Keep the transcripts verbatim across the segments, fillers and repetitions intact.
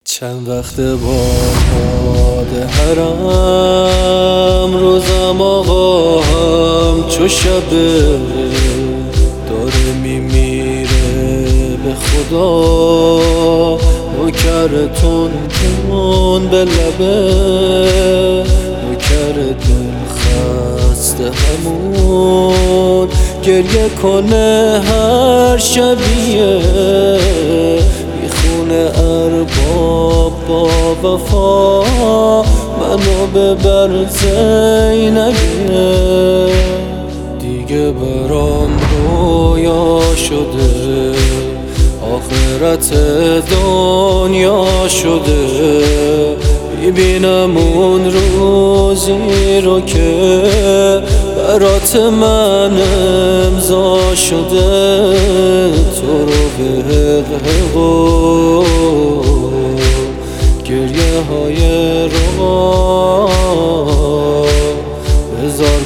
چند وقت با باد حرم روزم آقا هم چو شبه داره میمیره به خدا نوکر تون تون به لبه نوکر دل خسته همون گریه کنه هر شبیه میخونه ارباب با وفا منو ببر زینبیه دیگه برام رویا شده آخرت دنیا شده میبینم اون روزی رو که برات من امضا شده تو رو به حق و گریه های رو بذار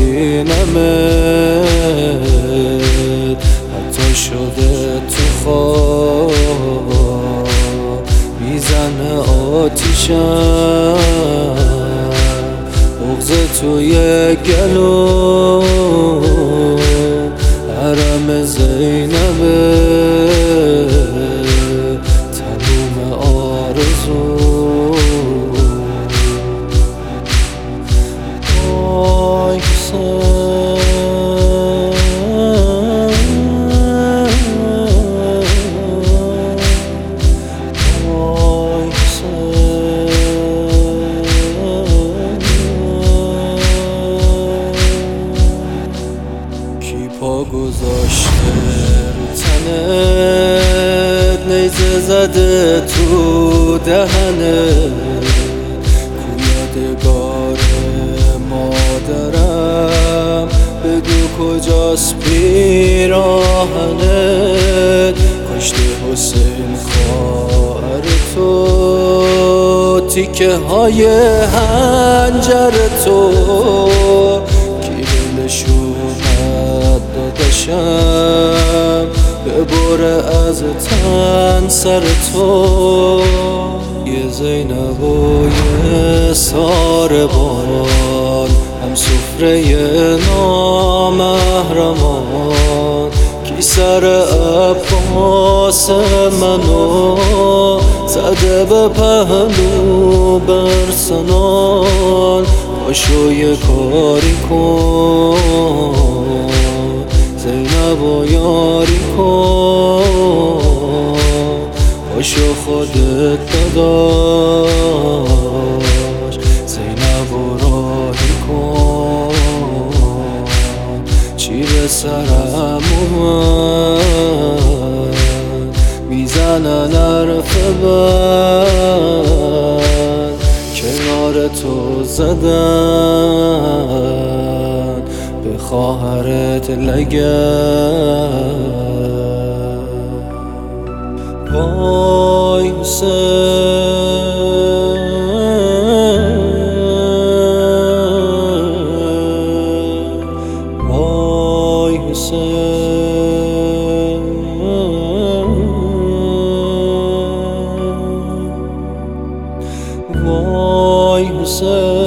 ببینمت حتی شده تو خواب میزنه آتیشم بغض توی گلو حرم زینبه تموم آرزو آی پا گذاشته رو تنت نیزه زده تو دهنت کو یادگار مادرم بگو کجاست پیراهنت کشته حسین خواهر تو تیکه های هنجر تو کی دلشون داداشم ببره از تن سر تو یه زینب و یه ساربان هم سفره نامحرمان کی سر عباس منو زده به پهلو برسنان پاشو یه کاری کن زینب و یاری کن پاشو خودت داداش زینب و راهی کن چی به سرم اومد میزنن حرف بد کنار تو زدن به خواهرت لگد وای حسین وای حسین وای حسین